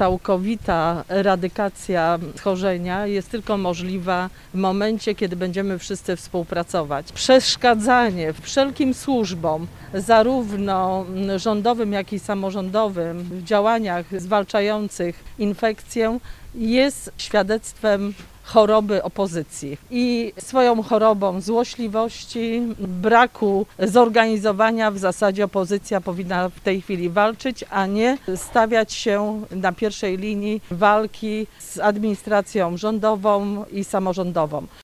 całkowita eradykacja schorzenia jest tylko możliwa w momencie, kiedy będziemy wszyscy współpracować. Przeszkadzanie wszelkim służbom, zarówno rządowym, jak i samorządowym, w działaniach zwalczających infekcję jest świadectwem choroby opozycji i swoją chorobą złośliwości, braku zorganizowania w zasadzie opozycja powinna w tej chwili walczyć, a nie stawiać się na pierwszej linii walki z administracją rządową i samorządową.